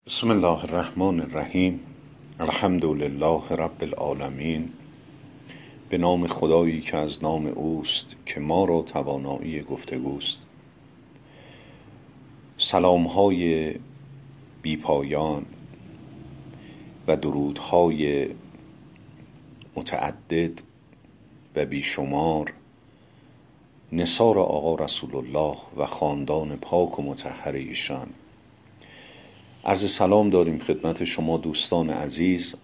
بسم الله الرحمن الرحیم. الحمد لله رب العالمین. به نام خدایی که از نام اوست که ما را توانایی گفتگوست. سلام‌های بی پایان و درودهای متعدد و بیشمار نثار آقا رسول الله و خاندان پاک و مطهر ایشان. عرض سلام داریم خدمت شما دوستان عزیز،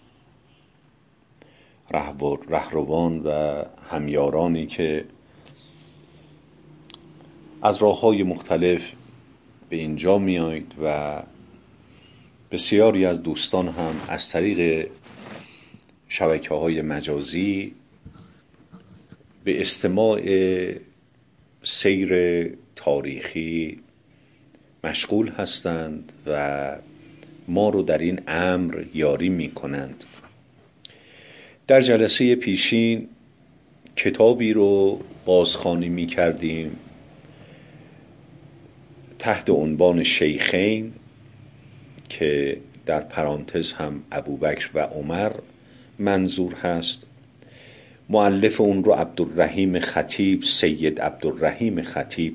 رهروان و همیارانی که از راه‌های مختلف به اینجا میایید و بسیاری از دوستان هم از طریق شبکه‌های مجازی به استماع سیر تاریخی مشغول هستند و ما رو در این امر یاری می کنند. در جلسه پیشین کتابی رو بازخوانی می کردیم تحت عنوان شیخین که در پرانتز هم ابوبکر و عمر منظور هست. مؤلف اون رو عبدالرحیم خطیب، سید عبدالرحیم خطیب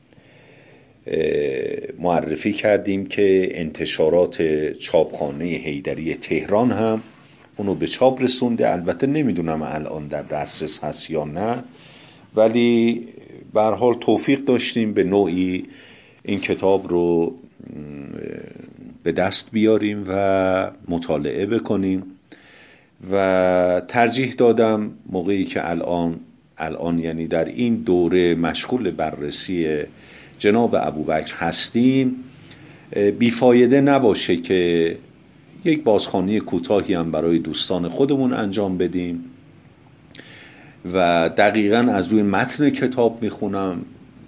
معرفی کردیم که انتشارات چاپخانه حیدری تهران هم اونو به چاپ رسونده. البته نمیدونم الان در دسترس هست یا نه، ولی به هر حال توفیق داشتیم به نوعی این کتاب رو به دست بیاریم و مطالعه بکنیم و ترجیح دادم موقعی که الان یعنی در این دوره مشغول بررسی جناب ابوبکر هستیم بیفایده نباشه که یک بازخوانی کوتاهی هم برای دوستان خودمون انجام بدیم و دقیقاً از روی متن کتاب میخونم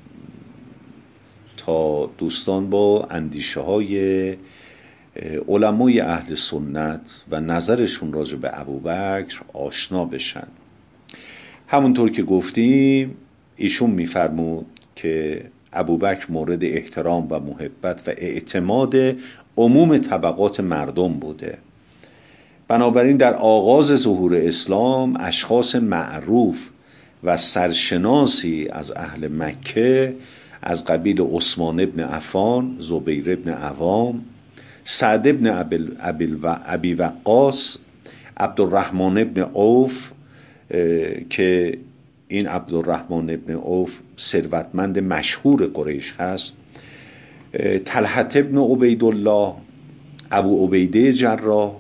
تا دوستان با اندیشه های علمای اهل سنت و نظرشون راجع به ابوبکر آشنا بشن. همونطور که گفتیم ایشون میفرمود که ابوبکر مورد احترام و محبت و اعتماد عموم طبقات مردم بوده. بنابراین در آغاز ظهور اسلام اشخاص معروف و سرشناسی از اهل مکه از قبیل عثمان ابن عفان، زبیر ابن عوام، سعد ابن ابی وقاص، عبدالرحمن ابن عوف که این عبدالرحمن ابن عوف ثروتمند مشهور قریش هست، طلحه ابن عبیدالله، ابو عبیده جراح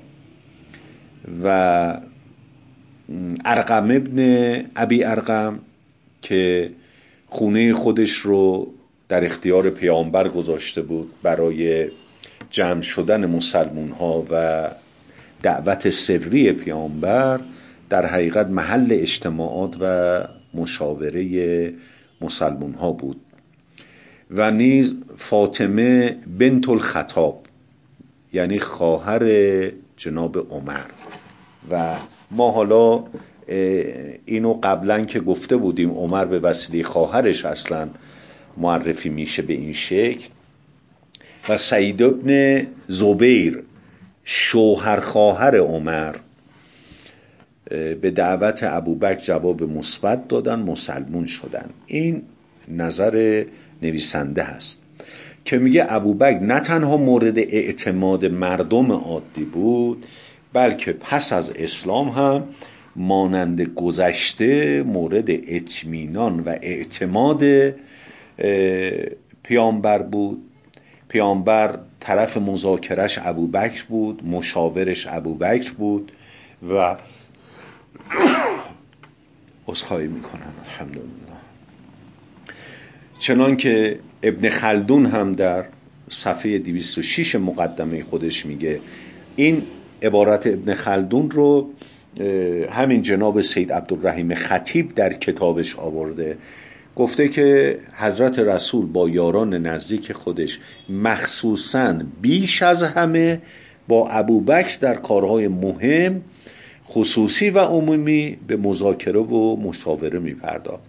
و ارقم ابن ابی ارقم که خونه خودش رو در اختیار پیامبر گذاشته بود برای جمع شدن مسلمون ها و دعوت سری پیامبر، در حقیقت محل اجتماعات و مشاوره مسلمون ها بود. و نیز فاطمه بنت الخطاب یعنی خواهر جناب عمر. و ما حالا اینو قبلا که گفته بودیم عمر به وسیله خواهرش اصلا معرفی میشه به این شکل. و سعید ابن زبیر شوهر خواهر عمر به دعوت ابوبکر جواب مثبت دادن، مسلمون شدن. این نظر نویسنده هست که میگه ابوبکر نه تنها مورد اعتماد مردم عادی بود، بلکه پس از اسلام هم مانند گذشته مورد اطمینان و اعتماد پیامبر بود. پیامبر طرف مذاکرش ابوبکر بود، مشاورش ابوبکر بود و عذرخواهی میکنم الحمدلله. چنان که ابن خلدون هم در صفحه 206 مقدمه خودش میگه، این عبارت ابن خلدون رو همین جناب سید عبدالرحیم خطیب در کتابش آورده، گفته که حضرت رسول با یاران نزدیک خودش مخصوصاً بیش از همه با ابوبکر در کارهای مهم خصوصی و عمومی به مذاکره و مشاوره می‌پرداخت.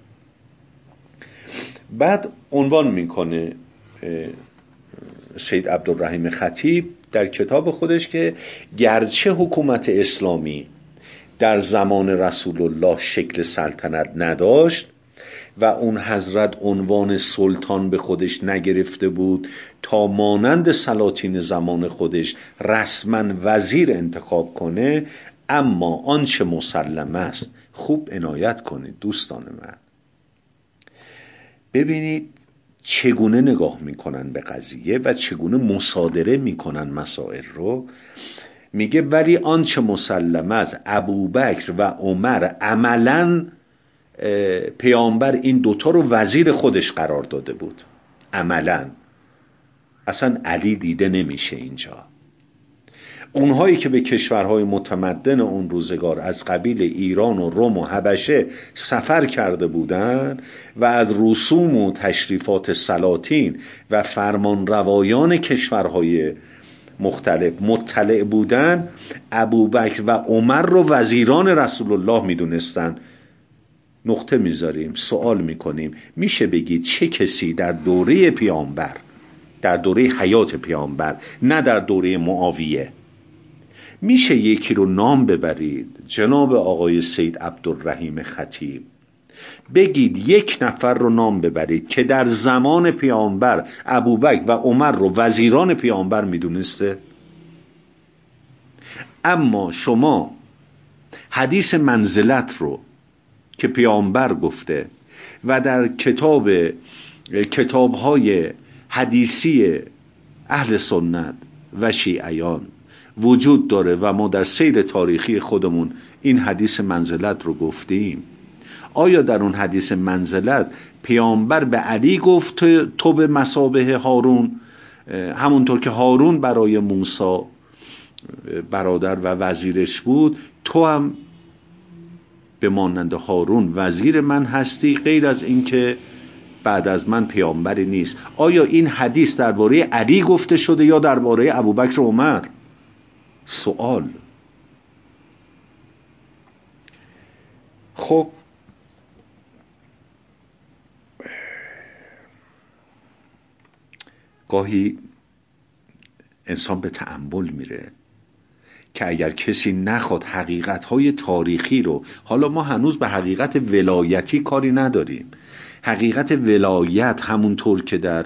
بعد عنوان میکنه سید عبدالرحیم خطیب در کتاب خودش که گرچه حکومت اسلامی در زمان رسول الله شکل سلطنت نداشت و اون حضرت عنوان سلطان به خودش نگرفته بود تا مانند سلاطین زمان خودش رسما وزیر انتخاب کنه، اما آنچه مسلم است، خوب عنایت کنید دوستان من، ببینید چگونه نگاه میکنن به قضیه و چگونه مصادره میکنن مسائل رو. میگه ولی آنچه مسلم است ابوبکر و عمر عملاً پیامبر این دوتا رو وزیر خودش قرار داده بود، عملاً، اصلا علی دیده نمیشه اینجا. اونهایی که به کشورهای متمدن اون روزگار از قبیل ایران و روم و حبشه سفر کرده بودند و از رسوم و تشریفات سلاطین و فرمان روایان کشورهای مختلف مطلع بودند، ابوبکر و عمر رو وزیران رسول الله میدونستن. نقطه میذاریم، سوال میکنیم، میشه بگید چه کسی در دوره پیامبر، در دوره حیات پیامبر، نه در دوره معاویه، میشه یکی رو نام ببرید، جناب آقای سید عبدالرحیم خطیب، بگید یک نفر رو نام ببرید که در زمان پیامبر ابوبکر و عمر رو وزیران پیامبر میدونسته؟ اما شما حدیث منزلت رو که پیامبر گفته و در کتاب‌های حدیثی اهل سنت و شیعیان وجود داره و ما در سیر تاریخی خودمون این حدیث منزلت رو گفتیم، آیا در اون حدیث منزلت پیامبر به علی گفت تو به مثابه هارون، همونطور که هارون برای موسی برادر و وزیرش بود، تو هم به مانند هارون وزیر من هستی، غیر از این که بعد از من پیامبری نیست؟ آیا این حدیث درباره علی گفته شده یا درباره ابوبکر و عمر؟ سوال. خب گاهی انسان به تأمل میره که اگر کسی نخواد حقیقت‌های تاریخی رو، حالا ما هنوز به حقیقت ولایتی کاری نداریم، حقیقت ولایت همونطور که در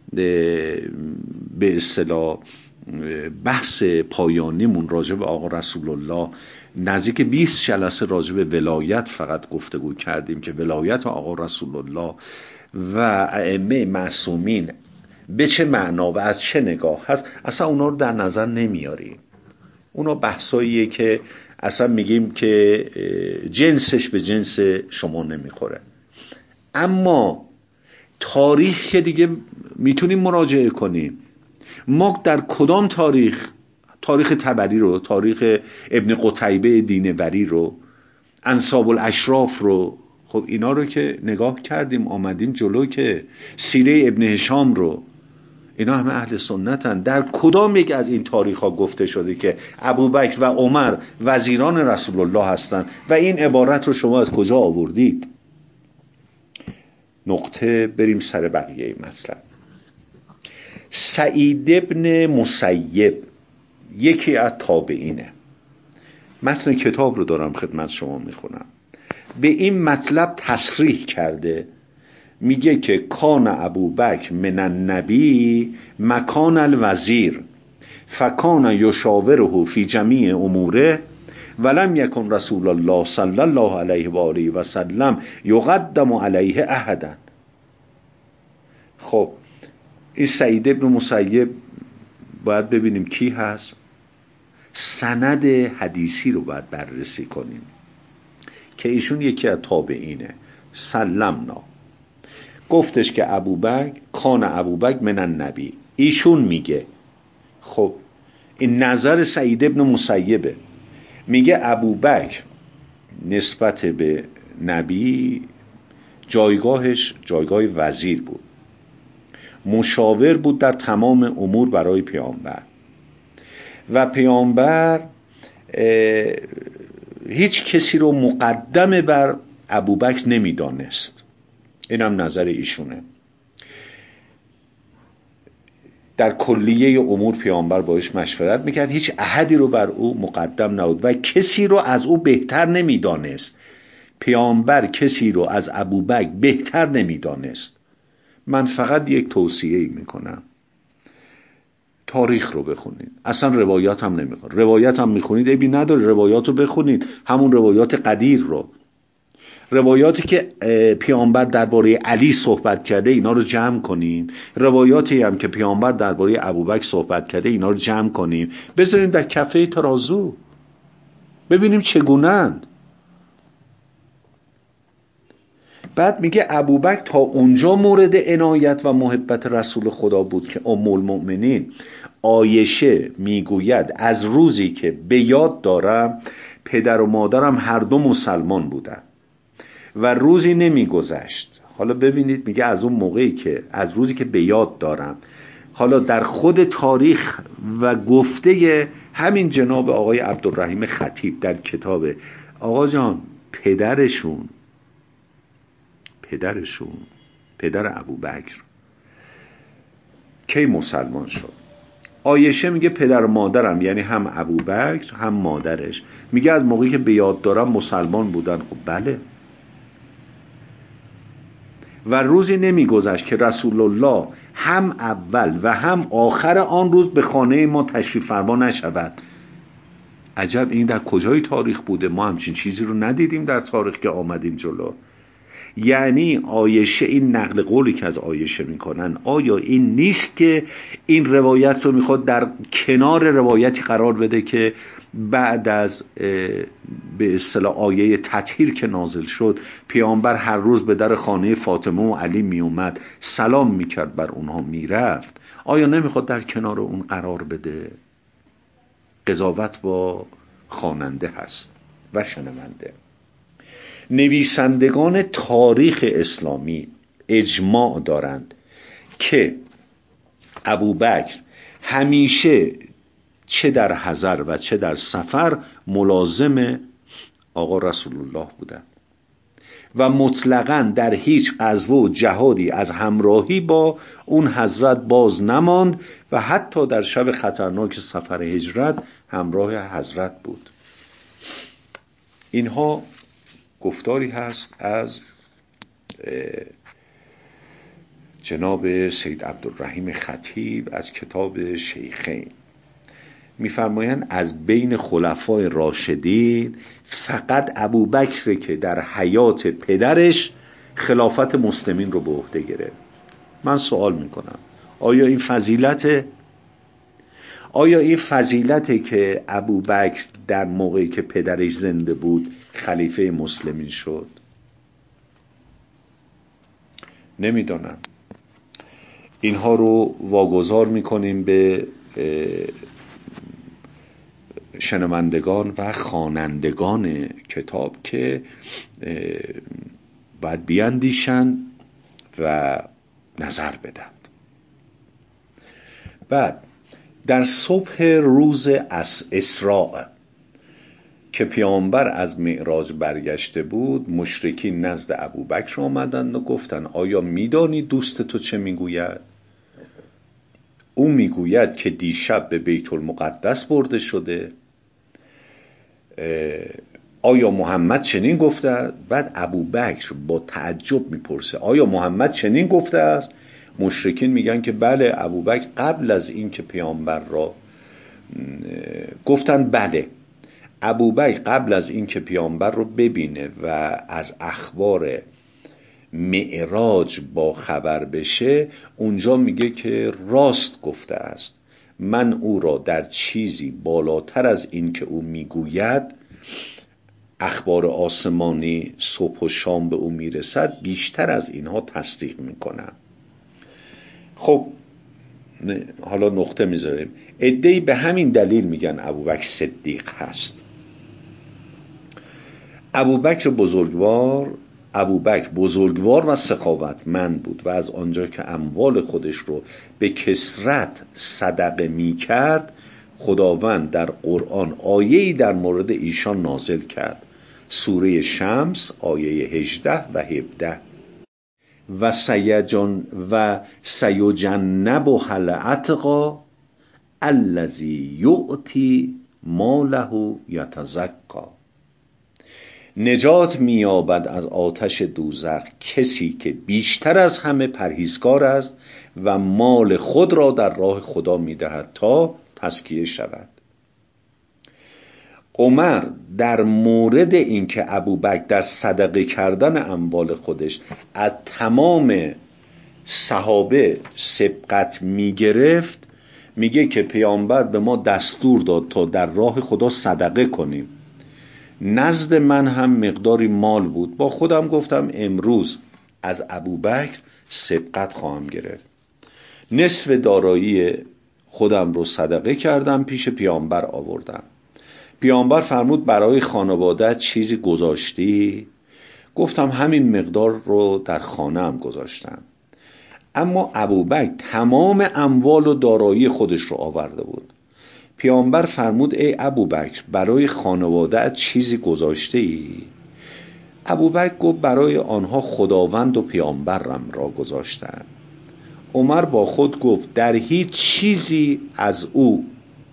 به اصطلاح بحث پایانیمون راجع به آقا رسول الله نزدیک 20 جلسه راجع به ولایت فقط گفتگو کردیم که ولایت آقا رسول الله و ائمه معصومین به چه معنا و از چه نگاه هست، اصلا اونا رو در نظر نمیاریم. اونا بحثاییه که اصلا میگیم که جنسش به جنس شما نمیخوره. اما تاریخ که دیگه میتونیم مراجعه کنیم. ما در کدام تاریخ طبری رو، تاریخ ابن قتیبه دینوری رو، انساب الاشراف رو، خب اینا رو که نگاه کردیم آمدیم جلو، که سیره ابن هشام رو، اینا همه اهل سنتن. در کدام یک از این تاریخ ها گفته شده که ابوبکر و عمر وزیران رسول الله هستند و این عبارت رو شما از کجا آوردید؟ نقطه. بریم سر بقیه مطلب. سعید ابن مسیب یکی از تابعینه، متن کتاب رو دارم خدمت شما میخونم، به این مطلب تصریح کرده، میگه که کان ابوبکر من النبی مکان الوزیر فکان یشاوره فی جمیع اموره ولم یکن رسول الله صلی الله علیه و آله و سلم یقدم علیه احدا. خب این سعید ابن مسیب باید ببینیم کی هست، سند حدیثی رو باید بررسی کنیم که ایشون یکی از تابعینه. سلمنا گفتش که ابوبکر کان ابوبکر من النبی، ایشون میگه. خب این نظر سعید ابن مسیبه، میگه ابوبکر نسبت به نبی جایگاهش جایگاه وزیر بود، مشاور بود در تمام امور برای پیامبر و پیامبر هیچ کسی رو مقدم بر ابوبکر نمیدانست. اینم نظر ایشونه. در کلیه امور پیامبر باش مشورت میکرد، هیچ احدی رو بر او مقدم نبود و کسی رو از او بهتر نمیدانست. پیامبر کسی رو از ابوبکر بهتر نمیدانست. من فقط یک توصیه میکنم، تاریخ رو بخونید. اصلا روایات هم نمیخونید، روایت هم میخونید عیبی نداره، روایات رو بخونید، همون روایات قدیر رو، روایاتی که پیامبر درباره علی صحبت کرده اینا رو جمع کنیم، روایاتی هم که پیامبر درباره ابوبکر صحبت کرده اینا رو جمع کنیم، بذاریم در کفه ترازو ببینیم چگونند. بعد میگه ابوبکر تا اونجا مورد عنایت و محبت رسول خدا بود که ام المؤمنین عایشه میگوید از روزی که به یاد دارم پدر و مادرم هر دو مسلمان بودند و روزی نمیگذشت. حالا ببینید میگه از اون موقعی که از روزی که به یاد دارم، حالا در خود تاریخ و گفته همین جناب آقای عبدالرحیم خطیب در کتاب، آقا جان پدرشون پدر ابوبکر کی مسلمان شد؟ عایشه میگه پدر و مادرم، یعنی هم ابوبکر هم مادرش، میگه از موقعی که به یاد دارم مسلمان بودن. خب بله. و روزی نمیگذشت که رسول الله هم اول و هم آخر آن روز به خانه ما تشریف فرما نشود. عجب، این در کجای تاریخ بوده؟ ما همچین چیزی رو ندیدیم در تاریخ که آمدیم جلو. یعنی عایشه، این نقل قولی که از عایشه میکنن، آیا این نیست که این روایت رو میخواد در کنار روایتی قرار بده که بعد از به اصطلاح آیه تطهیر که نازل شد، پیامبر هر روز به در خانه فاطمه و علی میومد، سلام میکرد، بر اونها میرفت؟ آیا نمیخواد در کنار اون قرار بده؟ قضاوت با خواننده هست و شنونده. نویسندگان تاریخ اسلامی اجماع دارند که ابوبکر همیشه چه در حضر و چه در سفر ملازم آقا رسول الله بودند و مطلقاً در هیچ غزوه و جهادی از همراهی با اون حضرت باز نماند و حتی در شب خطرناک سفر هجرت همراه حضرت بود. اینها گفتاری هست از جناب سید عبدالرحیم خطیب از کتاب شیخین. میفرمایند از بین خلفای راشدین فقط ابوبکر که در حیات پدرش خلافت مسلمین رو به عهده گرفت. من سوال میکنم، آیا این فضیلته که ابوبکر در موقعی که پدرش زنده بود خلیفه مسلمین شد؟ نمیدانم. اینها رو واگذار میکنیم به شنوندگان و خوانندگان کتاب که باید بیاندیشند و نظر بدند. بعد در صبح روز اسراء که پیامبر از معراج برگشته بود، مشرکین نزد ابوبکر آمدند و گفتند آیا میدانی دوست تو چه میگوید؟ او میگوید که دیشب به بیت المقدس برده شده. آیا محمد چنین گفته است؟ بعد ابوبکر با تعجب میپرسه آیا محمد چنین گفته است؟ مشرکین میگن که بله. ابوبکر قبل از این که پیامبر را گفتن بله، ابوبکر قبل از این که پیامبر رو ببینه و از اخبار معراج با خبر بشه، اونجا میگه که راست گفته است، من او را در چیزی بالاتر از این که او میگوید، اخبار آسمانی صبح و شام به او میرسد، بیشتر از اینها تصدیق میکنم. خب حالا نقطه میذاریم. عده‌ای به همین دلیل میگن ابوبکر صدیق هست. ابوبکر بزرگوار و سخاوتمند بود و از آنجا که اموال خودش رو به کثرت صدقه می کرد، خداوند در قرآن آیه‌ای در مورد ایشان نازل کرد. سوره شمس آیه 18 و 17. و سیجنبها الاتقی الذی یؤتی ماله یتزکی. نجات می‌یابد از آتش دوزخ کسی که بیشتر از همه پرهیزکار است و مال خود را در راه خدا می‌دهد تا تزکیه شود. عمر در مورد اینکه ابوبکر در صدقه کردن اموال خودش از تمام صحابه سبقت می‌گرفت، میگه که پیامبر به ما دستور داد تا در راه خدا صدقه کنیم. نزد من هم مقداری مال بود، با خودم گفتم امروز از ابوبکر سبقت خواهم گرفت. نصف دارایی خودم رو صدقه کردم، پیش پیامبر آوردم. پیامبر فرمود برای خانواده چیزی گذاشتی؟ گفتم همین مقدار رو در خانه‌ام گذاشتم. اما ابوبکر تمام اموال و دارایی خودش رو آورده بود. پیامبر فرمود ای ابوبکر برای خانواده چیزی گذاشته ای؟ ابوبکر گفت برای آنها خداوند و پیامبرم را گذاشتم. عمر با خود گفت در هیچ چیزی از او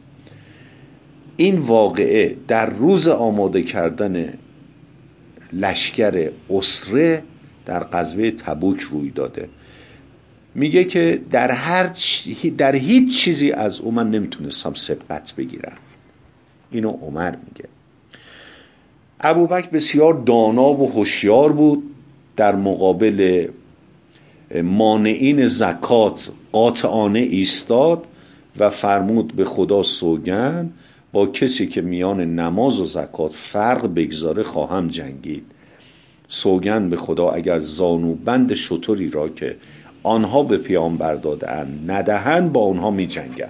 این واقعه در روز آماده کردن لشکر اسره در غزوه تبوک روی داده. میگه که در هیچ چیزی از او من نمیتونستم سبقت بگیرم. اینو عمر میگه. ابوبکر بسیار دانا و هوشیار بود، در مقابل مانعین زکات قاطعانه ایستاد و فرمود به خدا سوگند با کسی که میان نماز و زکات فرق بگذاره خواهم جنگید. سوگند به خدا اگر زانوبند شتری را که آنها به پیامبر دادند ندهند با آنها می جنگند.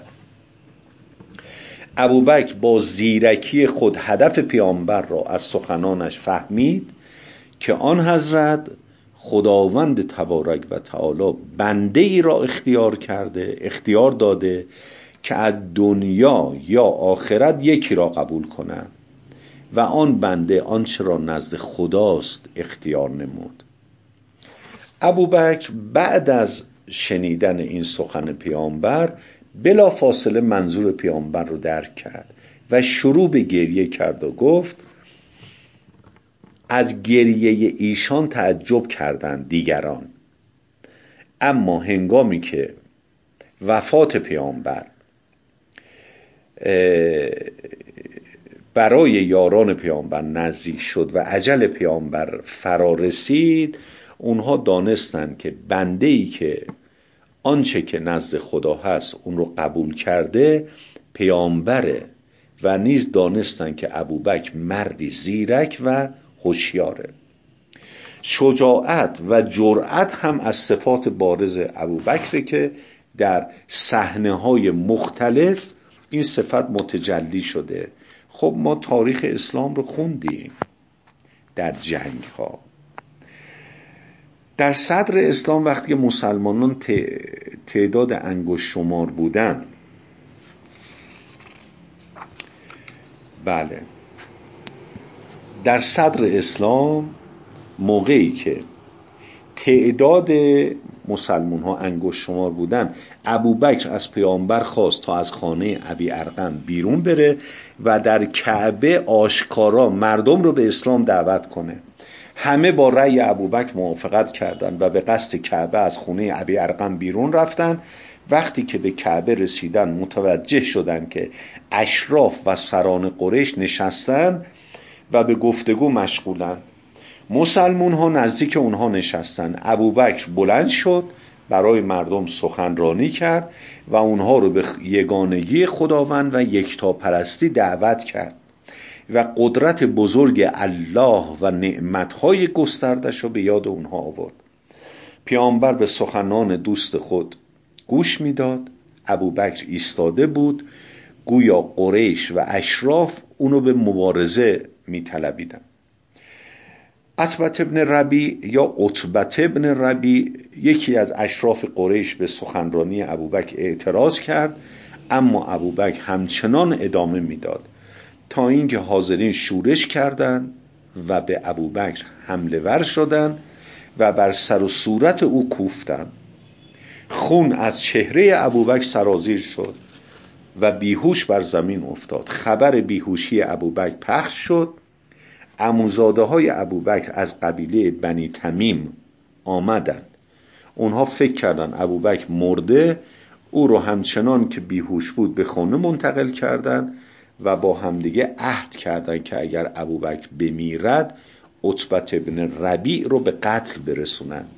ابوبکر با زیرکی خود هدف پیامبر را از سخنانش فهمید که آن حضرت خداوند تبارک و تعالی بنده ای را اختیار داده که از دنیا یا آخرت یکی را قبول کنند و آن بنده آنچه را نزد خداست اختیار نمود. ابوبکر بعد از شنیدن این سخن پیامبر بلا فاصله منظور پیامبر رو درک کرد و شروع به گریه کرد و گفت از گریه ایشان تعجب کردند دیگران، اما هنگامی که وفات پیامبر برای یاران پیامبر نزدیک شد و اجل پیامبر فرا رسید، اونها دانستند که بنده‌ای که آنچه که نزد خدا هست اون رو قبول کرده پیامبره و نیز دانستند که ابوبکر مردی زیرک و هوشیاره. شجاعت و جرأت هم از صفات بارز ابوبکر که در صحنه‌های مختلف این صفت متجلی شده. خب ما تاریخ اسلام رو خوندیم در جنگ ها. در صدر اسلام وقتی مسلمانان تعداد انگشت شمار بودن، بله، در صدر اسلام موقعی که تعداد مسلمان ها انگشت شمار بودن، ابوبکر از پیامبر خواست تا از خانه ابی ارقم بیرون بره و در کعبه آشکارا مردم رو به اسلام دعوت کنه. همه با رأی ابوبکر موافقت کردند و به قصد کعبه از خونه ابی ارقم بیرون رفتن. وقتی که به کعبه رسیدن متوجه شدند که اشراف و سران قریش نشستن و به گفتگو مشغولن. مسلمون ها نزدیک اونها نشستن. ابوبکر بلند شد، برای مردم سخنرانی کرد و اونها رو به یگانگی خداوند و یکتاپرستی دعوت کرد و قدرت بزرگ الله و نعمتهای گستردش رو به یاد اونها آورد. پیامبر به سخنان دوست خود گوش میداد. ابوبکر ایستاده بود، گویا قریش و اشراف اونو به مبارزه میطلبیدن. عتبه ابن ربیع یا عتبه ابن ربیع یکی از اشراف قریش به سخنرانی ابوبکر اعتراض کرد، اما ابوبکر همچنان ادامه میداد تا اینکه حاضرین شورش کردند و به ابوبکر حمله ور شدند و بر سر و صورت او کوفتند. خون از چهره ابوبکر سرازیر شد و بیهوش بر زمین افتاد. خبر بیهوشی ابوبکر پخش شد. عموزاده های ابوبکر از قبیله بنی تمیم آمدند. اونها فکر کردن ابوبکر مرده، او رو همچنان که بیهوش بود به خانه منتقل کردند و با همدیگه عهد کردند که اگر ابوبکر بمیرد عتبت بن ربیع رو به قتل برسونند.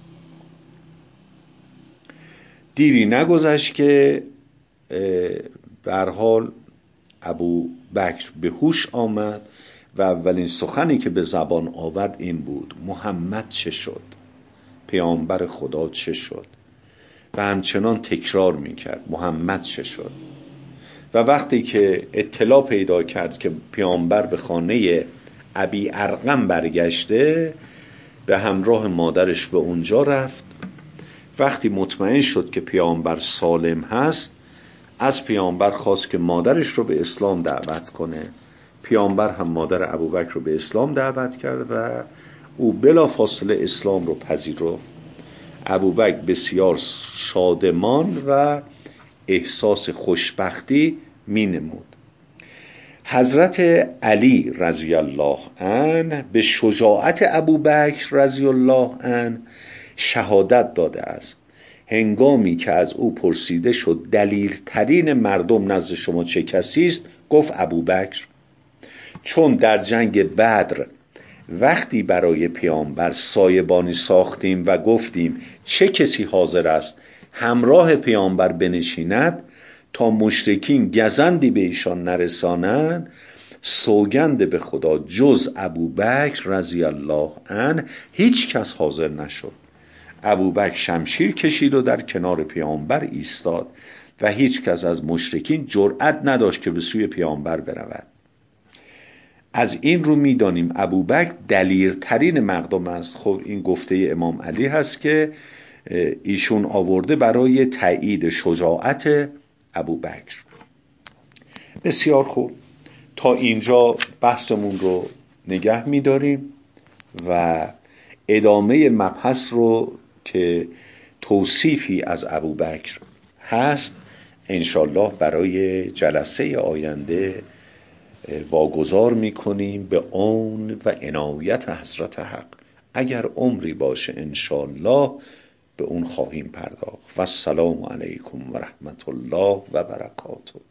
دیری نگذشت که به هر حال ابوبکر به هوش آمد و اولین سخنی که به زبان آورد این بود: محمد چه شد؟ پیامبر خدا چه شد؟ و همچنان تکرار میکرد محمد چه شد؟ و وقتی که اطلاع پیدا کرد که پیامبر به خانه ابی ارقم برگشته، به همراه مادرش به اونجا رفت. وقتی مطمئن شد که پیامبر سالم هست، از پیامبر خواست که مادرش رو به اسلام دعوت کنه. پیامبر هم مادر ابوبکر رو به اسلام دعوت کرد و او بلافاصله اسلام رو پذیرفت. ابوبکر بسیار شادمان و احساس خوشبختی می نمود. حضرت علی رضی الله عنه به شجاعت ابوبکر رضی الله عنه شهادت داده است. هنگامی که از او پرسیده شد دلیرترین مردم نزد شما چه کسی است، گفت ابوبکر. چون در جنگ بدر وقتی برای پیامبر سایبانی ساختیم و گفتیم چه کسی حاضر است همراه پیامبر بنشیند تا مشرکین گزندی به ایشان نرسانند، سوگند به خدا جز ابوبکر رضی الله عنه هیچ کس حاضر نشد. ابوبکر شمشیر کشید و در کنار پیامبر ایستاد و هیچ کس از مشرکین جرأت نداشت که به سوی پیامبر برود. از این رو می‌دانیم ابوبکر دلیرترین مردم است. خب این گفته امام علی هست که ایشون آورده برای تایید شجاعت ابوبکر. بسیار خوب، تا اینجا بحثمون رو نگه می‌داریم و ادامه مبحث رو که توصیفی از ابوبکر هست انشالله برای جلسه آینده واگذار میکنیم به عون و عنایت حضرت حق. اگر عمری باشه انشالله به اون خواهیم پرداخت. و السلام علیکم و رحمت الله و برکاته.